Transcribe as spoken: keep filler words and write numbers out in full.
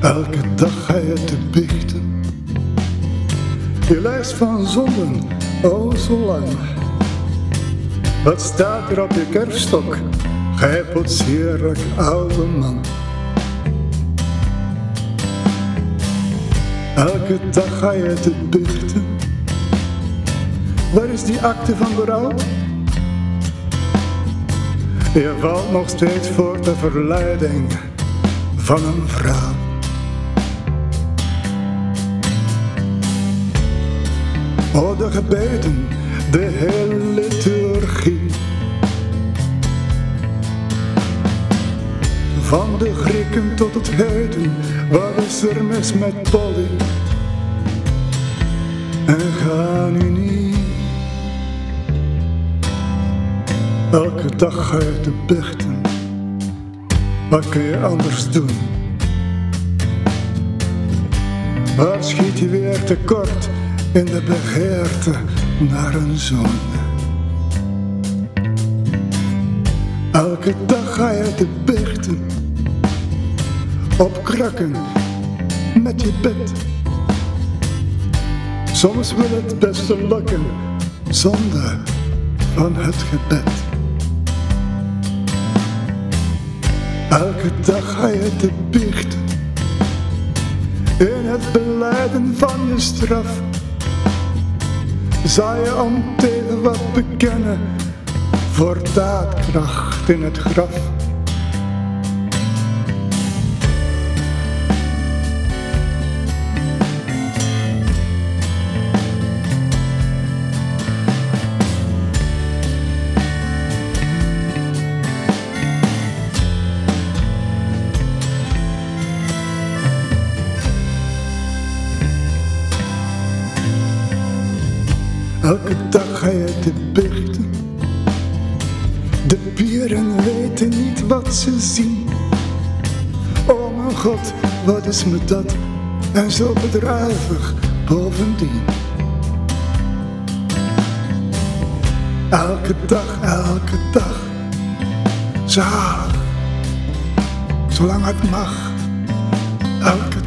Elke dag ga je te biechten. Je lijst van zonden, oh zo lang. Wat staat er op je kerfstok, gij potsierlijk oude man? Elke dag ga je te biechten. Waar is die akte van berouw? Je valt nog steeds voor de verleiding van een vrouw. Oh, de gebeden, de hele liturgie. Van de Grieken tot het heden, wat is er mis met Polly? En ga nu niet. Elke dag ga je te biechten. Wat kun je anders doen? Waar schiet je weer tekort in de begeerte naar een zoon? Elke dag ga je te biechten. Op krakken met je bed. Soms wil het beste lukken zonder van het gebed. Elke dag ga je te biechten. In het belijden van je straf. Zou je om tegen wat bekennen voor daadkracht in het graf. Elke dag ga je te biechten. De pieren weten niet wat ze zien. Oh mijn God, wat is me dat? En zo bedrijvig bovendien. Elke dag, elke dag. Zalig, zolang het mag. Elke